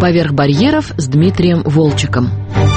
«Поверх барьеров» с Дмитрием Волчеком.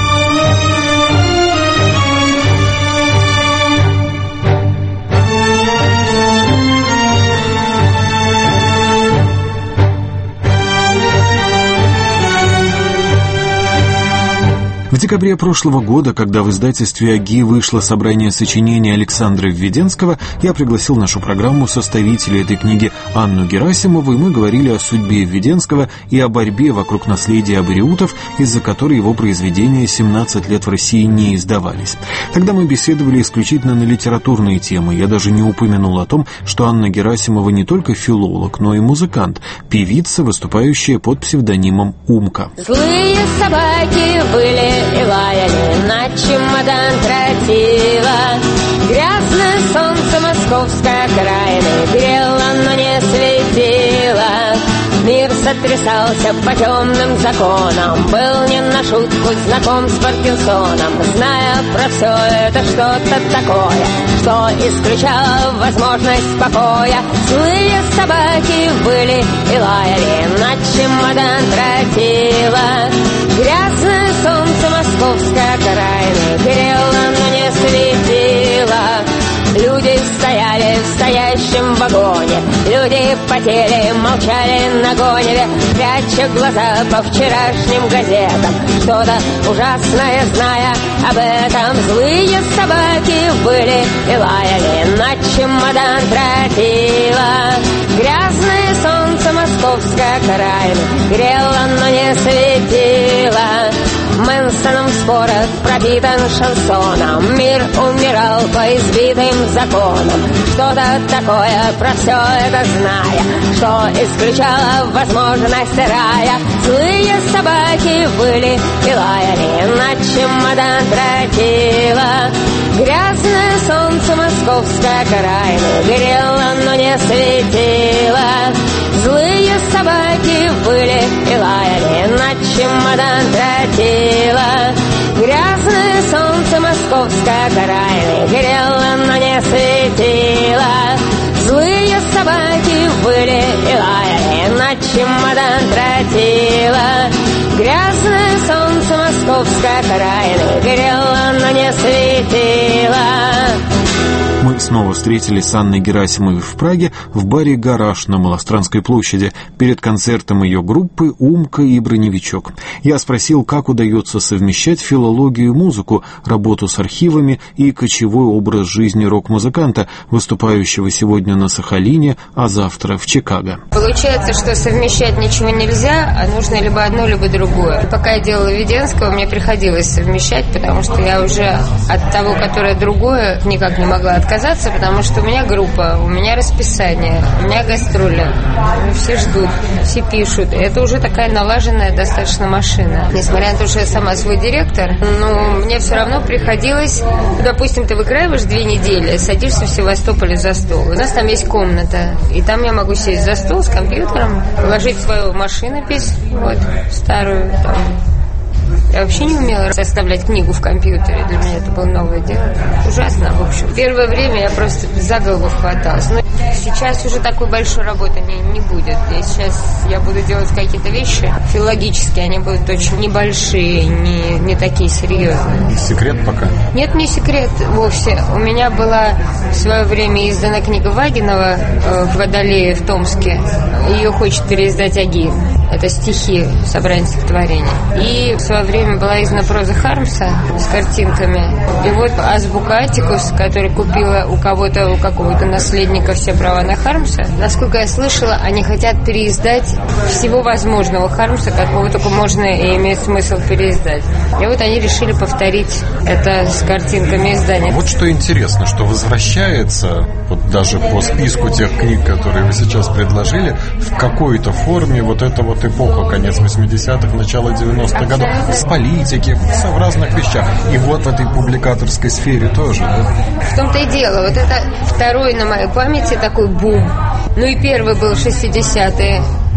В декабре прошлого года, когда в издательстве «Аги» вышло собрание сочинений Александра Введенского, я пригласил в нашу программу составителя этой книги Анну Герасимову, и мы говорили о судьбе Введенского и о борьбе вокруг наследия абориутов, из-за которой его произведения 17 лет в России не издавались. Тогда мы беседовали исключительно на литературные темы. Я даже не упомянул о том, что Анна Герасимова не только филолог, но и музыкант, певица, выступающая под псевдонимом Умка. Злые собаки были и лаяли, на чемодан тротила. Грязное солнце московской окраины грело, но не светило. Мир сотрясался по темным законам, был не на шутку знаком с Паркинсоном. Зная про все это что-то такое, что исключало возможность покоя, злые собаки выли и лаяли, на чемодан тротила. Грязное солнце московской окраины грело, но не светило. Люди стояли в стоящем вагоне, люди потели, молчали на гоневе, пряча глаза по вчерашним газетам, что-то ужасное зная об этом. Злые собаки выли и лаяли, на чемодан тротила. Грязное солнце московской окраины грело, но не светило. Мэнсоном спорот пропитан шансоном, мир умирал по избитым законам. Что-то такое про все это зная, что исключало возможность рая. Злые собаки выли и лаяли, на чемодан тротила. Грязное солнце московской окраины грело, но не светило. Злые собаки выли и лаяли, на чемодан тротила. Грязное солнце московской окраины грело, но не светило. Злые собаки выли и лаяли, на чемодан тротила. Грязное солнце московской окраины грело, но не светило. Мы снова встретились с Анной Герасимовой в Праге в баре «Гараж» на Малостранской площади перед концертом ее группы «Умка» и «Броневичок». Я спросил, как удается совмещать филологию и музыку, работу с архивами и кочевой образ жизни рок-музыканта, выступающего сегодня на Сахалине, а завтра в Чикаго. Получается, что совмещать ничего нельзя, а нужно либо одно, либо другое. Пока я делала Введенского, мне приходилось совмещать, потому что я уже от того, которое другое, никак не могла отказаться, потому что у меня группа, у меня расписание, у меня гастроли, все ждут, все пишут. Это уже такая налаженная достаточно машина. Несмотря на то, что я сама свой директор, но мне все равно приходилось, допустим, ты выкраиваешь 2 недели, садишься в Севастополе за стол. У нас там есть комната, и там я могу сесть за стол с компьютером, положить свою машинопись, вот, старую, там. Я вообще не умела составлять книгу в компьютере. Для меня это было новое дело. Ужасно, в общем. Первое время я просто за голову хваталась. Но сейчас уже такой большой работы не будет. И сейчас я буду делать какие-то вещи филологические. Они будут очень небольшие, не такие серьезные. Секрет пока? Нет, не секрет вовсе. У меня была в свое время издана книга Вагинова в Водолее в Томске. Ее хочет переиздать АГИ. Это стихи, собрание стихотворений. И в свое время была издана проза Хармса с картинками. И вот азбука Атикус, которая купила у какого-то наследника все права на Хармса. Насколько я слышала, они хотят переиздать всего возможного Хармса, какого только можно и имеет смысл переиздать. И вот они решили повторить это с картинками издания. Вот что интересно, что возвращается, вот даже по списку тех книг, которые вы сейчас предложили, в какой-то форме вот эта вот эпоха, конец 80-х, начало 90-х годов, с политики, в разных вещах. И вот в этой публикаторской сфере тоже, да? В том-то и дело. Вот это второй на моей памяти такой бум. Ну и первый был 60-е.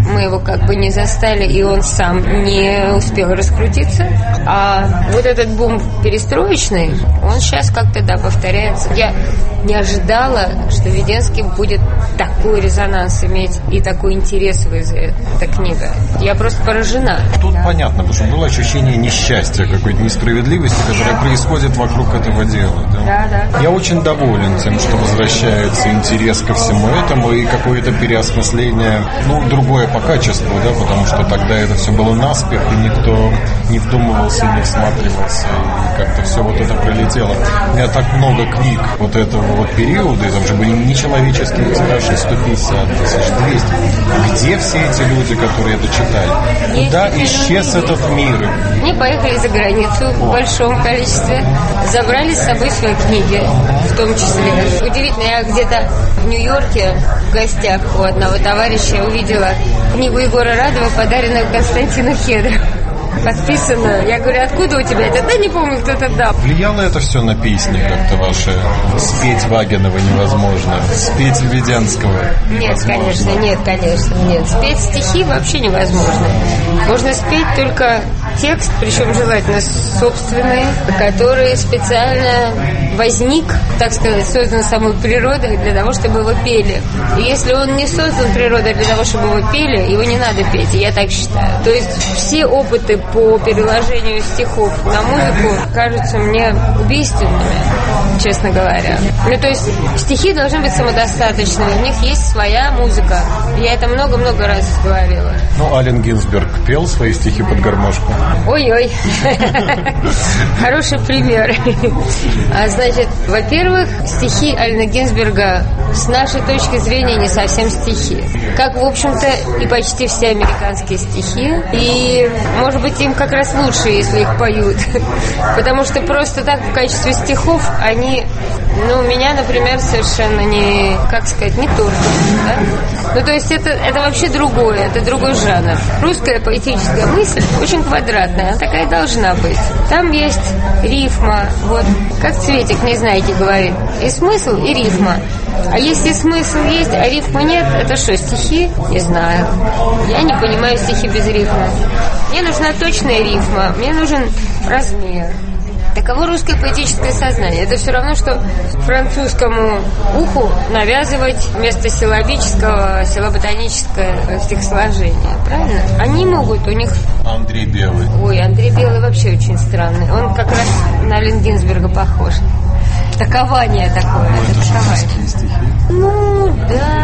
мы его как бы не застали, и он сам не успел раскрутиться. А вот этот бум перестроечный, он сейчас как-то, да, повторяется. Я не ожидала, что Веденский будет такой резонанс иметь и такой интерес вызовет эта книга. Я просто поражена. Тут понятно, потому что было ощущение несчастья, какой-то несправедливости, которая происходит вокруг этого дела. Да? Да. Я очень доволен тем, что возвращается интерес ко всему этому и какое-то переосмысление, другое по качеству, да, потому что тогда это все было наспех, и никто не вдумывался, не всматривался, и как-то все вот это пролетело. У меня так много книг вот этого вот периода, и там же были нечеловеческие тиражи, 150 тысяч, 200. Где все эти люди, которые это читали? Куда исчез этот мир? Они поехали за границу в большом количестве, забрали с собой свои книги, в том числе. Удивительно, я где-то в Нью-Йорке в гостях у одного товарища увидела книгу Егора Радова, подаренную Константину Хедрову. Подписано. Я говорю, откуда у тебя это? Да не помню, кто это дал. Влияло это все на песни как-то ваши? Спеть Вагинова невозможно. Спеть Веденского невозможно. Нет, конечно. Спеть стихи вообще невозможно. Можно спеть только текст, причем желательно собственный, который специально возник, так сказать, создан самой природой для того, чтобы его пели. И если он не создан природой для того, чтобы его пели, его не надо петь, я так считаю. То есть все опыты по переложению стихов на музыку кажутся мне убийственными, честно говоря. То есть стихи должны быть самодостаточными, в них есть своя музыка. Я это много-много раз говорила. Ален Гинзберг пел свои стихи под гармошку? Ой-ой. Хороший пример. Значит, во-первых, стихи Алена Гинзберга с нашей точки зрения не совсем стихи. Как, в общем-то, и почти все американские стихи. И, может быть, им как раз лучше, если их поют. Потому что просто так в качестве стихов они, меня, например, совершенно не, не торкают. Да? То есть это вообще другое, это другой жанр. Русская поэтическая мысль очень квадратная, она такая должна быть. Там есть рифма, вот, как Цветик Незнайки говорит, и смысл, и рифма. А если смысл есть, а рифма нет, это что, стихи? Не знаю. Я не понимаю стихи без рифмы. Мне нужна точная рифма, мне нужен размер. Таково русское поэтическое сознание. Это все равно, что французскому уху навязывать вместо силлабического силлаботоническое стихосложение. Правильно? Они могут, у них... Андрей Белый. Ой, Андрей Белый вообще очень странный. Он как раз на Алена Гинзберга похож. Такование такое. Это такование. Стихи.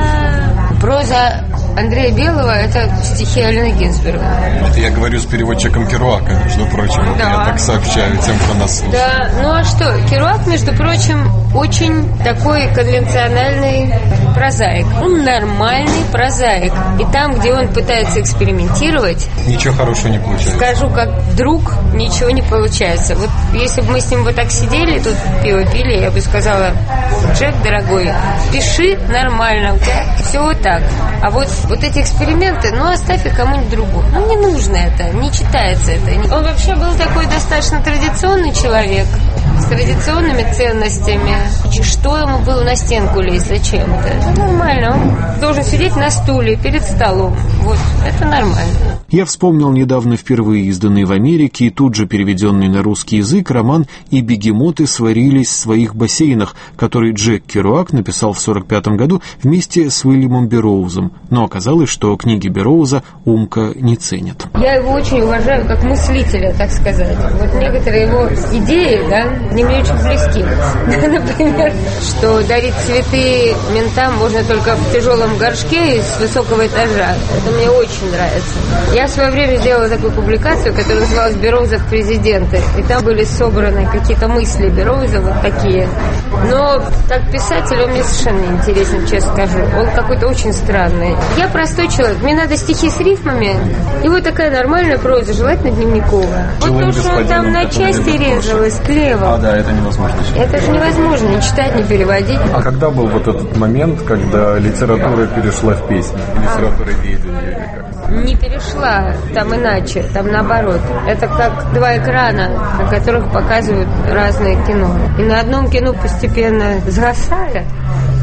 Да. Проза Андрея Белого — это стихи Алены Гинзберга. Это я говорю с переводчиком Керуака, между прочим. Да. Я так сообщаю тем, кто нас слушает. Да, а что? Керуак, между прочим, очень такой конвенциональный прозаик. Он нормальный прозаик. И там, где он пытается экспериментировать... Ничего хорошего не получается. Скажу, как друг, ничего не получается. Вот если бы мы с ним вот так сидели, тут пиво пили, я бы сказала: Джек, дорогой, пиши нормально, у тебя все вот так. А вот эти эксперименты, оставь их кому-нибудь другому. Не нужно это, не читается это. Он вообще был такой достаточно традиционный человек, с традиционными ценностями. Что ему было на стенку лезть? Зачем это? Это нормально. Он должен сидеть на стуле перед столом. Вот, это нормально. Я вспомнил недавно впервые изданный в Америке и тут же переведенный на русский язык роман «И бегемоты сварились в своих бассейнах», который Джек Керуак написал в 1945 году вместе с Уильямом Берроузом. Но оказалось, что книги Берроуза Умка не ценит. Я его очень уважаю как мыслителя, так сказать. Вот некоторые его идеи, они мне очень близки. Например, что дарить цветы ментам можно только в тяжелом горшке с высокого этажа. Это мне очень нравится. Я в свое время сделала такую публикацию, которая называлась «Берроузов президенты». И там были собраны какие-то мысли Берроуза, вот такие. Но как писатель он мне совершенно не интересен, честно скажу. Он какой-то очень странный. Я простой человек. Мне надо стихи с рифмами. И вот такая нормальная проза, желательно дневниковая. Вот то, что он там на части резалось, клево. Да, это невозможно. Это же невозможно ни читать, ни переводить. А когда был вот этот момент, когда литература перешла в песни? Литература ведения или как? Не перешла, там иначе, там наоборот. Это как два экрана, на которых показывают разное кино. И на одном кино постепенно сгасая,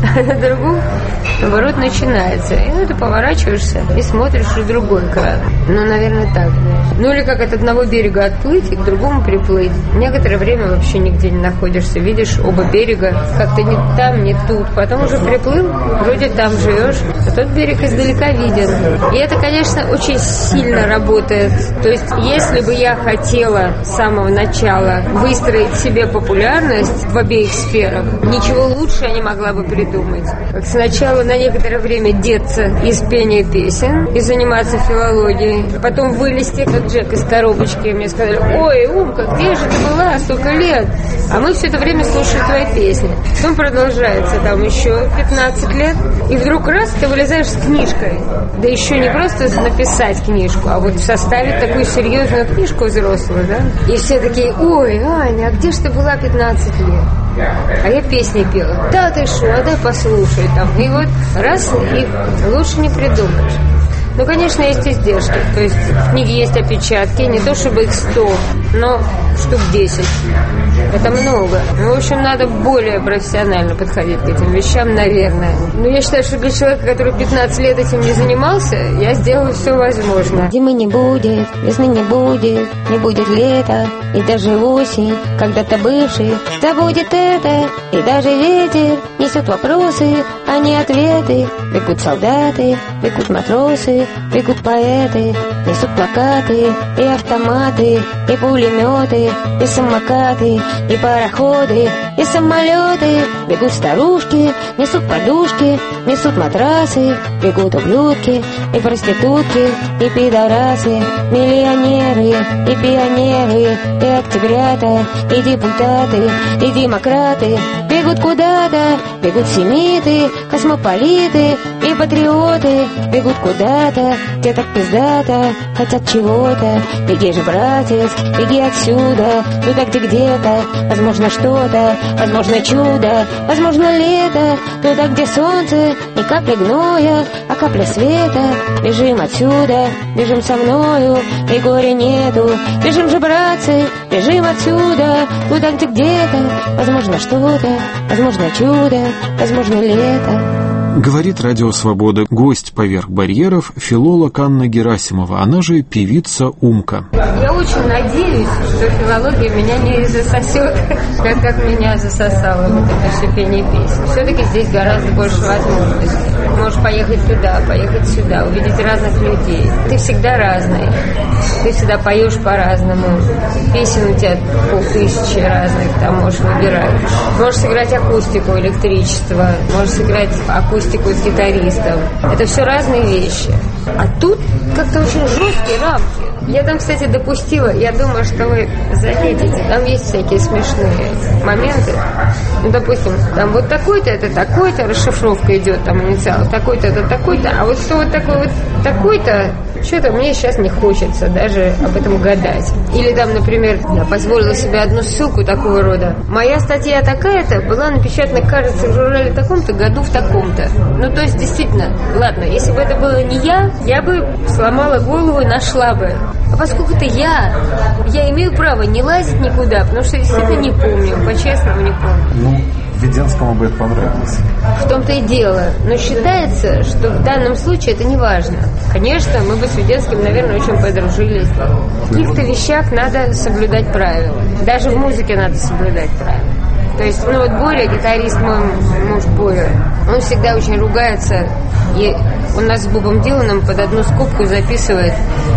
а на другом, наоборот, начинается. И ты поворачиваешься и смотришь в другой край. Ну, наверное, так. Ну, или как от одного берега отплыть и к другому приплыть. Некоторое время вообще нигде не находишься. Видишь оба берега, как-то не там, не тут. Потом уже приплыл, вроде там живешь, а тот берег издалека виден. И это, конечно, очень сильно работает. То есть, если бы я хотела с самого начала выстроить себе популярность в обеих сферах, ничего лучше я не могла бы придумать. Как сначала на некоторое время деться из пения песен и заниматься филологией, потом вылезти, как Джек, из коробочки. Мне сказали: ой, Умка, где же ты была столько лет? А мы все это время слушали твои песни. Потом продолжается там еще 15 лет, и вдруг раз ты вылезаешь с книжкой. Да еще не просто написать книжку, а вот составить такую серьезную книжку взрослую, да? И все такие: ой, Аня, а где ж ты была 15 лет? А я песни пела. Да ты шо, а дай послушай там. И вот раз, и лучше не придумаешь. Ну, конечно, есть издержки. То есть в книге есть опечатки, не то чтобы их 100, но штук 10. Это много. Ну, в общем, надо более профессионально подходить к этим вещам, наверное. Но я считаю, что для человека, который 15 лет этим не занимался, я сделала все возможное. Зимы не будет, весны не будет лета, и даже осень, когда-то бывший, забудет это, и даже ветер несет вопросы, а не ответы. Бегут солдаты, бегут матросы, бегут поэты, несут плакаты и автоматы, и пулеметы, и самокаты, и пароходы, и самолеты. Бегут старушки, несут подушки, несут матрасы, бегут ублюдки, и проститутки, и пидорасы, миллионеры, и пионеры, и октябрята, и депутаты, и демократы. Бегут куда-то, бегут семиты, космополиты и патриоты. Бегут куда-то, где так пиздато, хотят чего-то. Беги же, братец, беги отсюда, туда, где где-то возможно что-то, возможно чудо, возможно лето, туда, где солнце, не капля гноя, а капля света. Бежим отсюда, бежим со мною, и горя нету. Бежим же, братцы, бежим отсюда, туда, где где-то возможно что-то, возможно чудо, возможно лето. Говорит Радио Свобода. Гость поверх барьеров — филолог Анна Герасимова, она же певица Умка. Я очень надеюсь, что филология меня не засосет, как меня засосало вот это все пение песен. Все-таки здесь гораздо больше возможностей. Можешь поехать туда, поехать сюда, увидеть разных людей. Ты всегда разный. Ты всегда поешь по-разному. Песен у тебя 5000 разных, там можешь выбирать. Можешь сыграть акустику, электричество, можешь сыграть акустику с гитаристом. Это все разные вещи. А тут как-то очень жесткие рамки. Я там, кстати, допустила, я думаю, что вы заметите, там есть всякие смешные моменты. Ну, допустим, там вот такой-то, это такой-то, расшифровка идет, там инициал, такой-то, это такой-то, а вот что вот такой вот такой-то, что-то мне сейчас не хочется даже об этом гадать. Или там, например, я позволила себе одну ссылку такого рода. Моя статья такая-то была напечатана, кажется, в журнале таком-то году в таком-то. Ну, то есть, действительно, ладно, если бы это было не я бы сломала голову и нашла бы. А поскольку это я имею право не лазить никуда, потому что действительно не помню, по-честному не помню. Ну, Веденскому бы это понравилось. В том-то и дело. Но считается, что в данном случае это не важно. Конечно, мы бы с Веденским, наверное, очень подружились. В каких-то вещах надо соблюдать правила. Даже в музыке надо соблюдать правила. То есть, ну вот Боря, гитарист, мой муж Боря, он всегда очень ругается. И он нас с Бобом Диланом под одну скобку записывает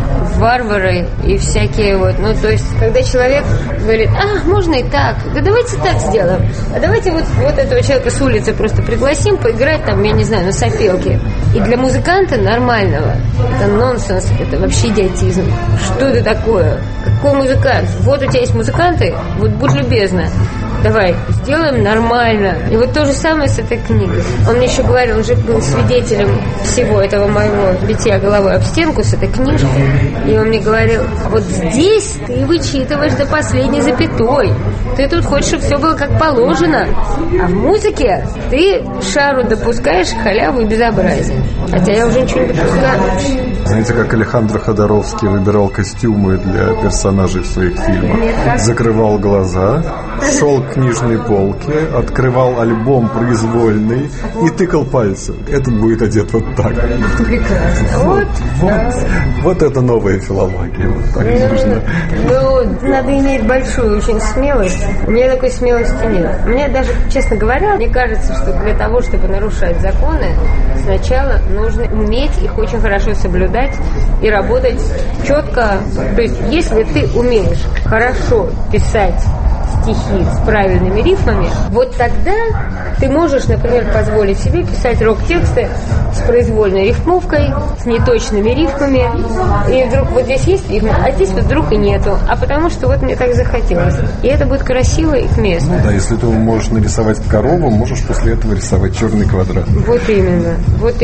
варвары и всякие вот. Ну, то есть, когда человек говорит: можно и так, да давайте так сделаем, а давайте вот этого человека с улицы просто пригласим поиграть там, я не знаю, на сопелке. И для музыканта нормального это нонсенс, это вообще идиотизм. Что это такое? Какой музыкант? Вот у тебя есть музыканты, вот будь любезна, давай, сделаем нормально. И вот то же самое с этой книгой. Он мне еще говорил, он же был свидетелем всего этого моего битья головой об стенку с этой книжкой. И он мне говорил: вот здесь ты вычитываешь до последней запятой. Ты тут хочешь, чтобы все было как положено. А в музыке ты шару допускаешь, халяву и безобразие. Хотя я уже ничего не допускаю. Знаете, как Алехандро Ходоровский выбирал костюмы для персонажей в своих фильмах? Закрывал глаза, шел к книжной полке, открывал альбом произвольный и тыкал пальцем. Этот будет одет вот так. Прекрасно. Вот это новая филология. Вот так нужно. Ну, надо иметь большую очень смелость. У меня такой смелости нет. Мне даже, честно говоря, мне кажется, что для того, чтобы нарушать законы, сначала нужно уметь их очень хорошо соблюдать и работать четко. То есть, если ты умеешь хорошо писать стихи с правильными рифмами, вот тогда ты можешь, например, позволить себе писать рок-тексты с произвольной рифмовкой, с неточными рифмами, и вдруг вот здесь есть рифма, а здесь вот вдруг и нету, а потому что вот мне так захотелось. И это будет красиво и к месту. Ну да, если ты можешь нарисовать корову, можешь после этого рисовать черный квадрат. Вот именно.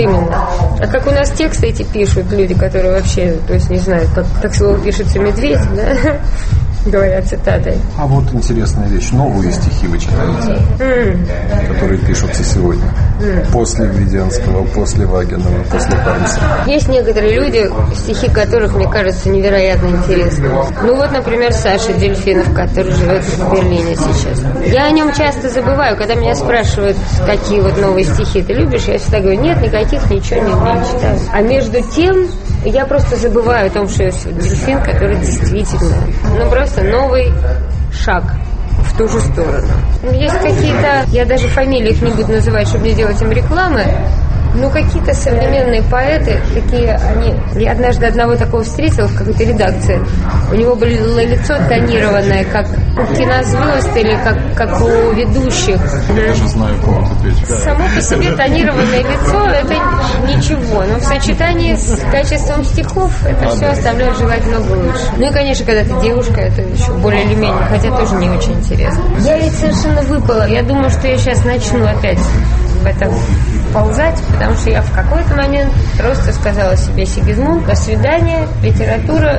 А как у нас тексты эти пишут люди, которые вообще, то есть не знают, как слово пишется медведь, да? Говорят цитатой. А вот интересная вещь. Новые стихи вы читаете, которые пишутся сегодня. После Введенского, после Вагинова, после Хармса. Есть некоторые люди, стихи которых, мне кажется, невероятно интересны. Ну вот, например, Саша Дельфинов, который живет в Берлине сейчас. Я о нем часто забываю, когда меня спрашивают, какие вот новые стихи ты любишь, я всегда говорю, нет, никаких, ничего не читаю. А между тем, я просто забываю о том, что есть дельфин, который действительно, просто новый шаг в ту же сторону. Есть какие-то, я даже фамилии их не буду называть, чтобы не делать им рекламы, но какие-то современные поэты, такие они... Я однажды одного такого встретила в какой-то редакции. У него было лицо тонированное, как у кинозвезд или как у ведущих. Я даже знаю, кого тут речь. Само по себе тонированное лицо – это ничего. Но в сочетании с качеством стихов это все оставляет желать много лучше. Ну и, конечно, когда ты девушка, это еще более или менее, хотя тоже не очень интересно. Я ведь совершенно выпала. Я думаю, что я сейчас начну опять в этом ползать, потому что я в какой-то момент просто сказала себе: Сигизмунд, до свидания, литература,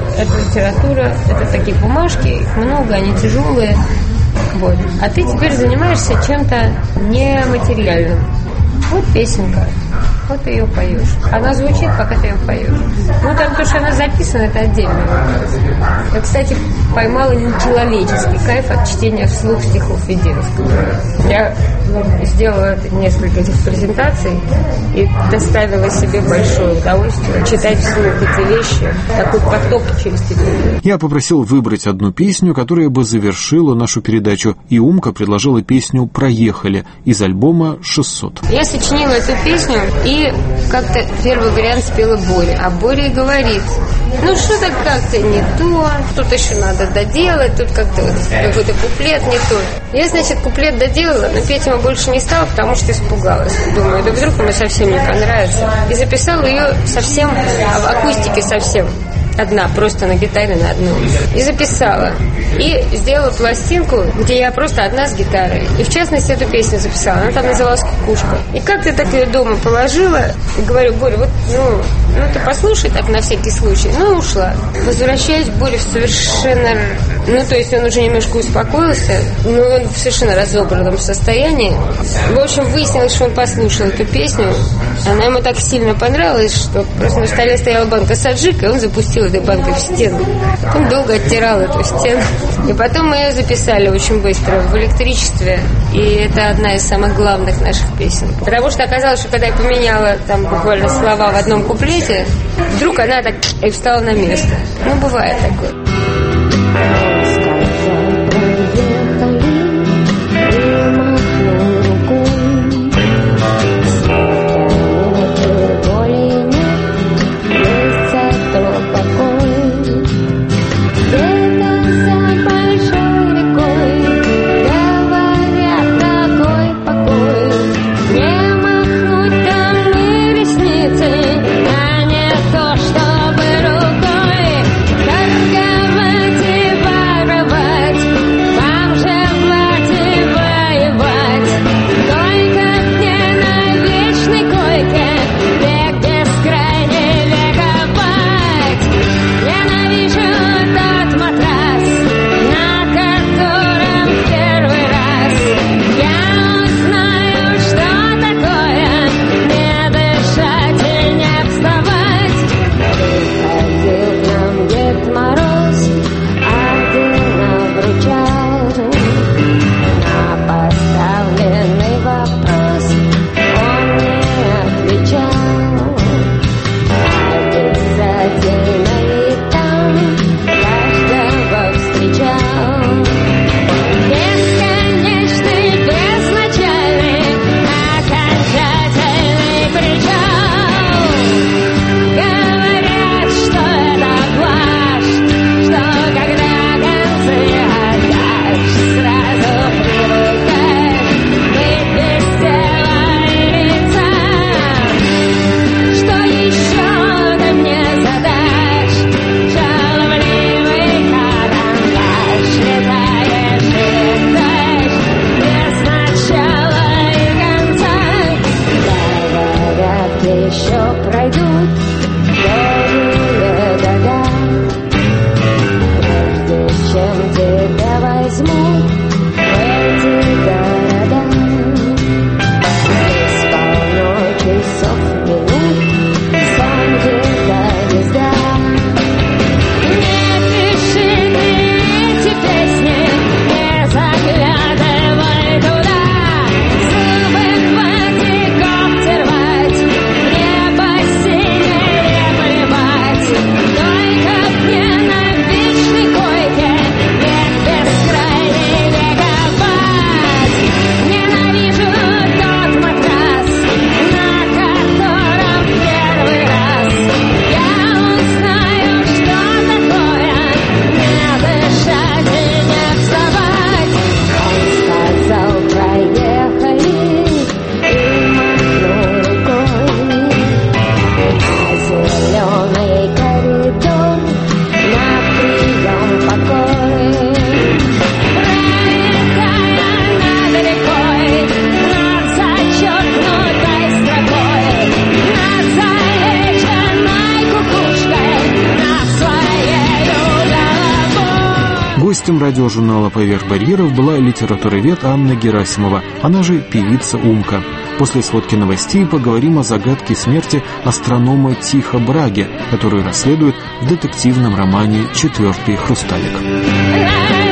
это такие бумажки, их много, они тяжелые, вот. А ты теперь занимаешься чем-то нематериальным. Вот песенка, вот ты ее поешь. Она звучит, пока ты ее поешь. Ну, там то, что она записана, это отдельный вопрос. Я, кстати, поймала нечеловеческий кайф от чтения вслух стихов Введенского. Я сделала несколько этих презентаций и доставила себе большое удовольствие читать вслух эти вещи, такой поток через тебя. Я попросил выбрать одну песню, которая бы завершила нашу передачу, и Умка предложила песню «Проехали» из альбома «600». Я сочинила эту песню, и как-то первый вариант спела Боря. А Боря и говорит: ну что-то как-то не то, тут еще надо доделать, тут как-то вот какой-то куплет не то. Я, значит, куплет доделала, но петь ему больше не стала, потому что испугалась. Думаю, да вдруг ему совсем не понравится. И записала ее совсем, в акустике совсем. Одна, просто на гитаре на одну. И записала. И сделала пластинку, где я просто одна с гитарой. И в частности эту песню записала. Она там называлась «Кукушка». И как-то так ее дома положила. И говорю: Боря, вот, ты послушай так на всякий случай. Ну, ушла. Возвращаюсь к Боре в совершенно... то есть он уже немножко успокоился, но он в совершенно разобранном состоянии. В общем, выяснилось, что он послушал эту песню. Она ему так сильно понравилась, что просто на столе стояла банка саджика, и он запустил этой банкой в стену. Он долго оттирал эту стену. И потом мы ее записали очень быстро в электричестве. И это одна из самых главных наших песен. Потому что оказалось, что когда я поменяла там буквально слова в одном куплете, вдруг она так и встала на место. Ну, бывает такое. А не то, чтобы рукой торговать. Гостем радиожурнала «Поверх барьеров» была литературовед Анна Герасимова, она же певица Умка. После сводки новостей поговорим о загадке смерти астронома Тихо Браге, которую расследуют в детективном романе «Четвертый хрусталик».